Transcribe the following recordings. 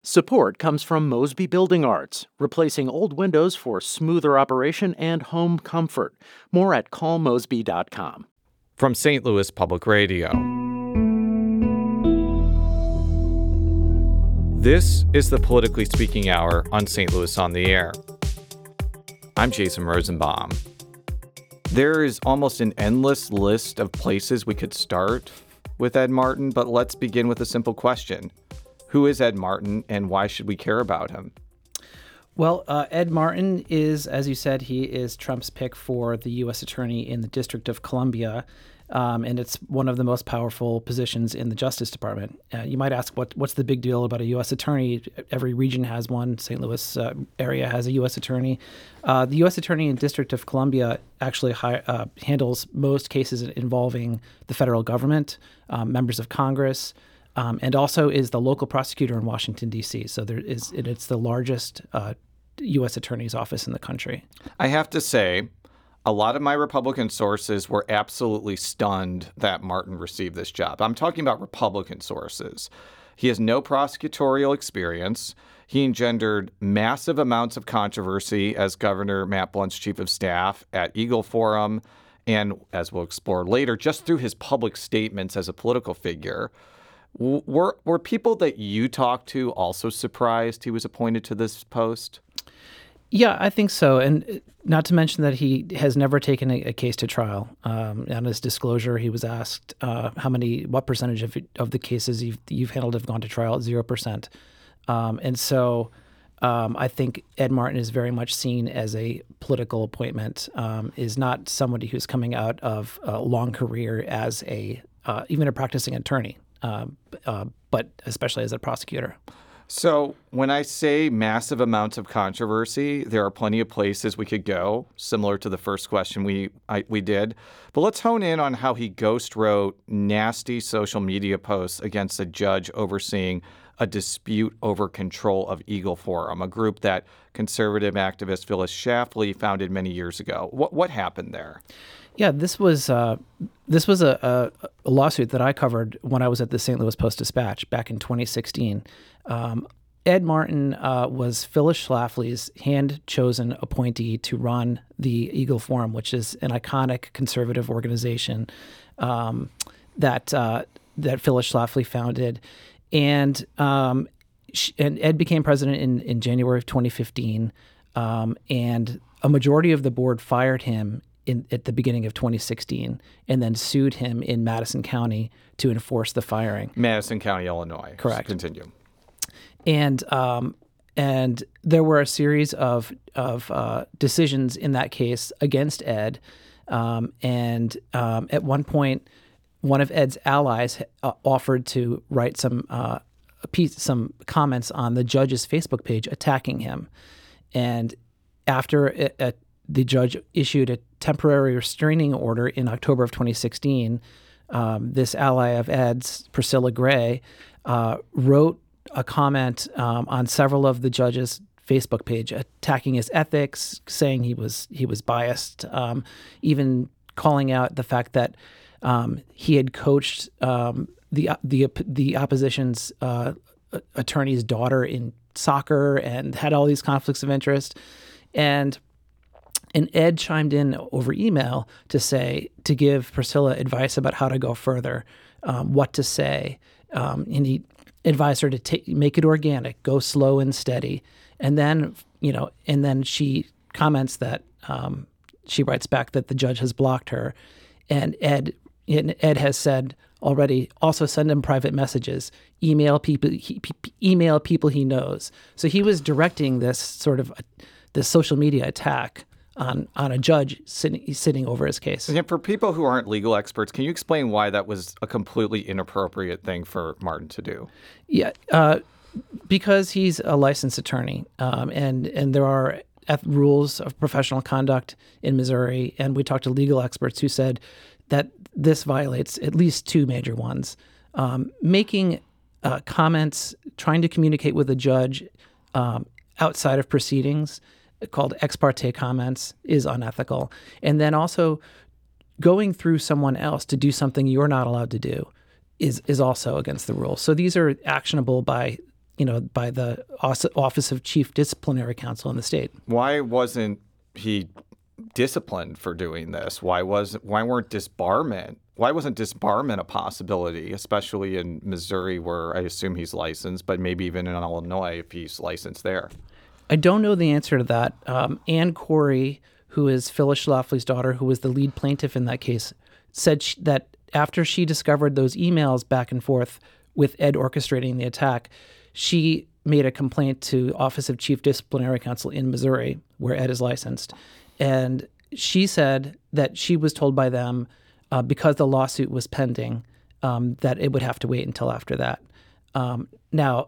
Support comes from Mosby Building Arts, replacing old windows for smoother operation and home comfort. More at callmosby.com. From St. Louis Public Radio. This is the Politically Speaking Hour on St. Louis on the Air. I'm Jason Rosenbaum. There is almost an endless list of places we could start with Ed Martin, but let's begin with a simple question. Who is Ed Martin, and why should we care about him? Well, Ed Martin is, as you said, he is Trump's pick for the U.S. Attorney in the District of Columbia, and it's one of the most powerful positions in the Justice Department. You might ask, what's the big deal about a U.S. Attorney? Every region has one. St. Louis area has a U.S. Attorney. The U.S. Attorney in District of Columbia actually handles most cases involving the federal government, members of Congress, and also is the local prosecutor in Washington, D.C. So it's the largest U.S. Attorney's office in the country. I have to say, a lot of my Republican sources were absolutely stunned that Martin received this job. I'm talking about Republican sources. He has no prosecutorial experience. He engendered massive amounts of controversy as Governor Matt Blunt's chief of staff at Eagle Forum, and as we'll explore later, just through his public statements as a political figure. Were people that you talked to also surprised he was appointed to this post? Yeah, I think so. And not to mention that he has never taken a case to trial. On his disclosure, he was asked what percentage of the cases you've handled have gone to trial? 0%. And so I think Ed Martin is very much seen as a political appointment, is not somebody who's coming out of a long career as even a practicing attorney. But especially as a prosecutor. So when I say massive amounts of controversy, there are plenty of places we could go, similar to the first question we did. But let's hone in on how he ghost wrote nasty social media posts against a judge overseeing a dispute over control of Eagle Forum, a group that conservative activist Phyllis Schlafly founded many years ago. What happened there? Yeah, this was a lawsuit that I covered when I was at the St. Louis Post-Dispatch back in 2016. Ed Martin was Phyllis Schlafly's hand-chosen appointee to run the Eagle Forum, which is an iconic conservative organization that Phyllis Schlafly founded, and Ed became president in January of 2015, and a majority of the board fired him at the beginning of 2016, and then sued him in Madison County to enforce the firing. Madison County, Illinois. Correct. Continue. And there were a series of decisions in that case against Ed, and at one point, one of Ed's allies offered to write some comments on the judge's Facebook page attacking him, and after the judge issued a temporary restraining order in October of 2016. This ally of Ed's, Priscilla Gray, wrote a comment on several of the judge's Facebook page, attacking his ethics, saying he was biased, even calling out the fact that he had coached the opposition's attorney's daughter in soccer and had all these conflicts of interest, and Ed chimed in over email to give Priscilla advice about how to go further, what to say, and he advised her to make it organic, go slow and steady, and then she comments that she writes back that the judge has blocked her, and Ed has said already, also send him private messages, email people he knows. So he was directing this this social media attack on a judge sitting over his case. And for people who aren't legal experts, can you explain why that was a completely inappropriate thing for Martin to do? Yeah, because he's a licensed attorney, and there are rules of professional conduct in Missouri, and we talked to legal experts who said that this violates at least two major ones. Making comments, trying to communicate with a judge outside of proceedings, called ex parte comments, is unethical. And then also going through someone else to do something you're not allowed to do is also against the rules. So these are actionable by by the Office of Chief Disciplinary Counsel in the state. Why wasn't he disciplined for doing this? Why wasn't disbarment a possibility, especially in Missouri, where I assume he's licensed, but maybe even in Illinois if he's licensed there? I don't know the answer to that. Ann Corey, who is Phyllis Schlafly's daughter, who was the lead plaintiff in that case, said that after she discovered those emails back and forth with Ed orchestrating the attack, she made a complaint to Office of Chief Disciplinary Counsel in Missouri, where Ed is licensed. And she said that she was told by them, because the lawsuit was pending, that it would have to wait until after that. Now,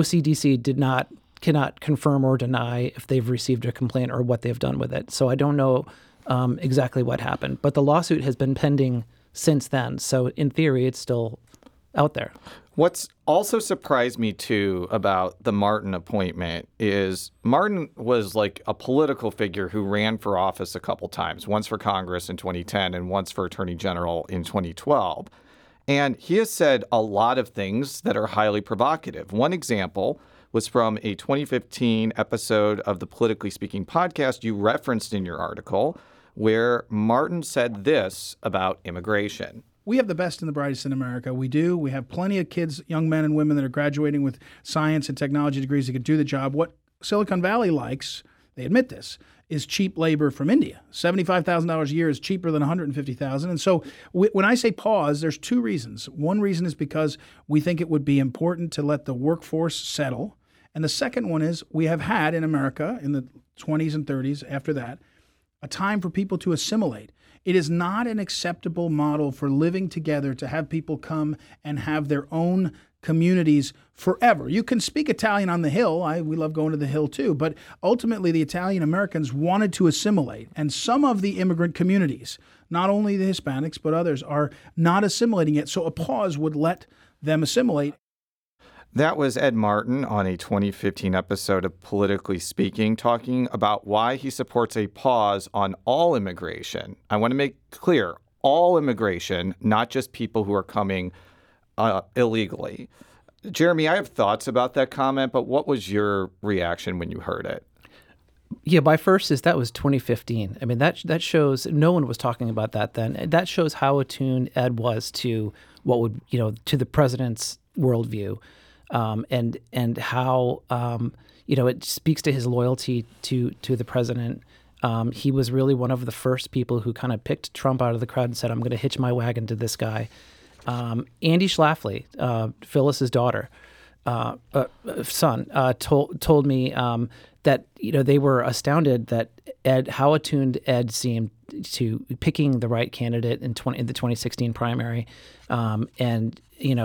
OCDC cannot confirm or deny if they've received a complaint or what they've done with it. So I don't know exactly what happened. But the lawsuit has been pending since then. So in theory, it's still out there. What's also surprised me, too, about the Martin appointment is Martin was like a political figure who ran for office a couple times, once for Congress in 2010 and once for Attorney General in 2012. And he has said a lot of things that are highly provocative. One example was from a 2015 episode of the Politically Speaking podcast you referenced in your article, where Martin said this about immigration. We have the best and the brightest in America. We do. We have plenty of kids, young men and women that are graduating with science and technology degrees that can do the job. What Silicon Valley likes, they admit this, is cheap labor from India. $75,000 a year is cheaper than $150,000. And so when I say pause, there's two reasons. One reason is because we think it would be important to let the workforce settle. And the second one is we have had in America in the 20s and 30s after that a time for people to assimilate. It is not an acceptable model for living together to have people come and have their own communities forever. You can speak Italian on the Hill. We love going to the Hill too. But ultimately, the Italian Americans wanted to assimilate. And some of the immigrant communities, not only the Hispanics, but others, are not assimilating yet. So a pause would let them assimilate. That was Ed Martin on a 2015 episode of Politically Speaking, talking about why he supports a pause on all immigration. I want to make clear, all immigration, not just people who are coming illegally. Jeremy, I have thoughts about that comment, but what was your reaction when you heard it? Yeah, my first is that was 2015. I mean, that shows no one was talking about that then. That shows how attuned Ed was to what would, to the president's worldview. And how, it speaks to his loyalty to the president. He was really one of the first people who kind of picked Trump out of the crowd and said, I'm going to hitch my wagon to this guy. Andy Schlafly, Phyllis's daughter, son, told me that, they were astounded that how attuned Ed seemed to picking the right candidate in the 2016 primary. And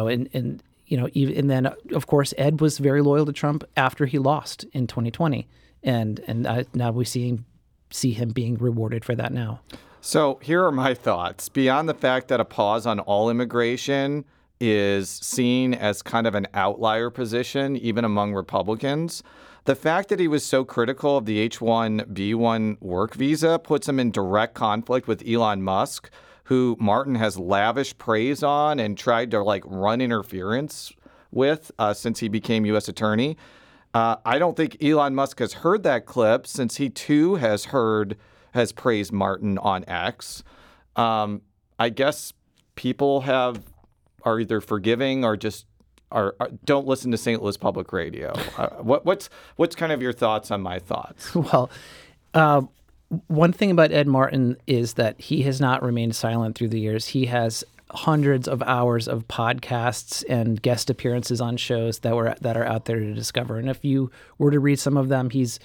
then, of course, Ed was very loyal to Trump after he lost in 2020. And now we see him being rewarded for that now. So here are my thoughts. Beyond the fact that a pause on all immigration is seen as kind of an outlier position, even among Republicans, the fact that he was so critical of the H-1B1 work visa puts him in direct conflict with Elon Musk, who Martin has lavish praise on and tried to run interference with since he became U.S. attorney. I don't think Elon Musk has heard that clip since he too has praised Martin on X. I guess people are either forgiving or just don't listen to St. Louis Public Radio. What's kind of your thoughts on my thoughts? Well, one thing about Ed Martin is that he has not remained silent through the years. He has hundreds of hours of podcasts and guest appearances on shows that are out there to discover. And if you were to read some of them, he's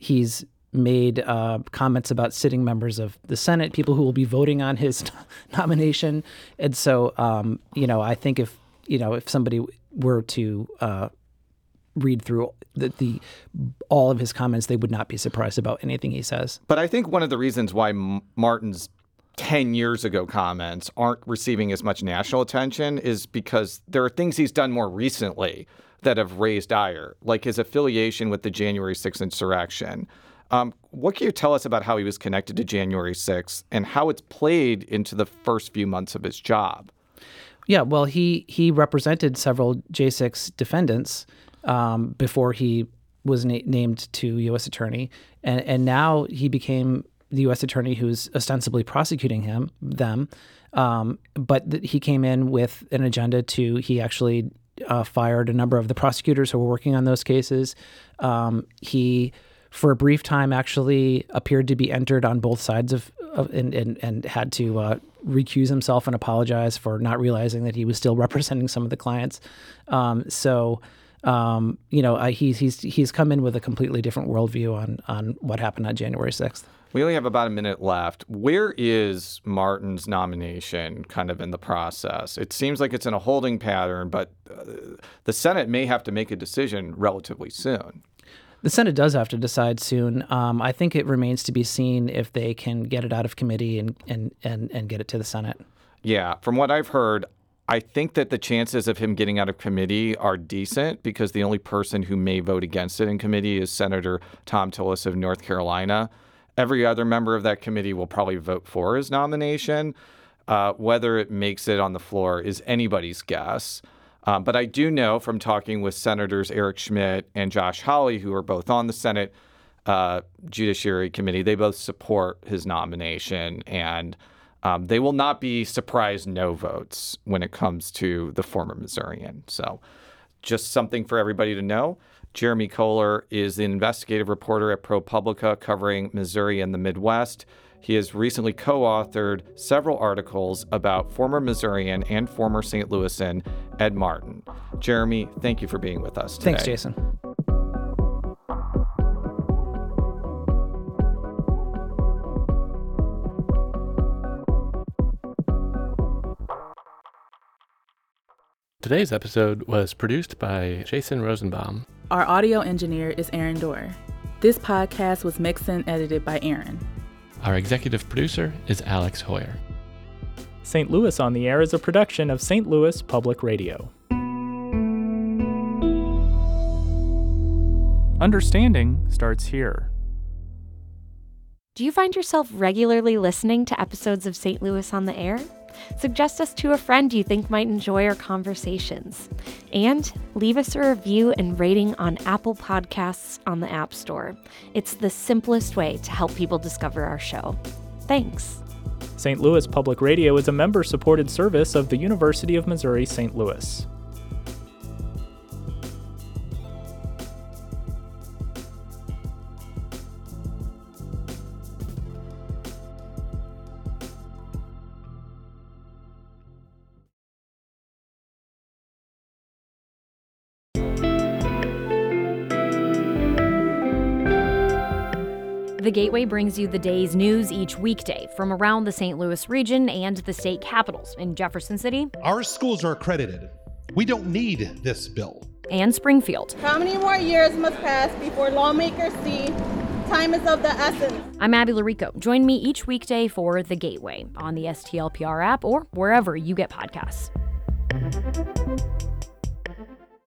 made comments about sitting members of the Senate, people who will be voting on his nomination. And so, I think if somebody were to read through all of his comments, they would not be surprised about anything he says. But I think one of the reasons why Martin's 10 years ago comments aren't receiving as much national attention is because there are things he's done more recently that have raised ire, like his affiliation with the January 6th insurrection. What can you tell us about how he was connected to January 6th and how it's played into the first few months of his job? Yeah, well, he represented several J6 defendants before he was named to U.S. attorney, and now he became the U.S. attorney who's ostensibly prosecuting them. But he came in with an agenda he actually fired a number of the prosecutors who were working on those cases. He, for a brief time, actually appeared to be entered on both sides and had to recuse himself and apologize for not realizing that he was still representing some of the clients. He's come in with a completely different worldview on what happened on January 6th. We only have about a minute left. Where is Martin's nomination kind of in the process? It seems like it's in a holding pattern, but the Senate may have to make a decision relatively soon. The Senate does have to decide soon. I think it remains to be seen if they can get it out of committee and get it to the Senate. Yeah, from what I've heard, I think that the chances of him getting out of committee are decent because the only person who may vote against it in committee is Senator Thom Tillis of North Carolina. Every other member of that committee will probably vote for his nomination. Whether it makes it on the floor is anybody's guess. But I do know from talking with Senators Eric Schmitt and Josh Hawley, who are both on the Senate Judiciary Committee, they both support his nomination, and they will not be surprise no votes when it comes to the former Missourian. So just something for everybody to know. Jeremy Kohler is the investigative reporter at ProPublica covering Missouri and the Midwest. He has recently co-authored several articles about former Missourian and former St. Louisan Ed Martin. Jeremy, thank you for being with us today. Thanks, Jason. Today's episode was produced by Jason Rosenbaum. Our audio engineer is Aaron Dorr. This podcast was mixed and edited by Aaron. Our executive producer is Alex Hoyer. St. Louis on the Air is a production of St. Louis Public Radio. Understanding starts here. Do you find yourself regularly listening to episodes of St. Louis on the Air? Suggest us to a friend you think might enjoy our conversations. And leave us a review and rating on Apple Podcasts on the App Store. It's the simplest way to help people discover our show. Thanks. St. Louis Public Radio is a member-supported service of the University of Missouri St. Louis. The Gateway brings you the day's news each weekday from around the St. Louis region and the state capitals in Jefferson City. Our schools are accredited. We don't need this bill. And Springfield. How many more years must pass before lawmakers see time is of the essence? I'm Abby Larico. Join me each weekday for The Gateway on the STLPR app or wherever you get podcasts.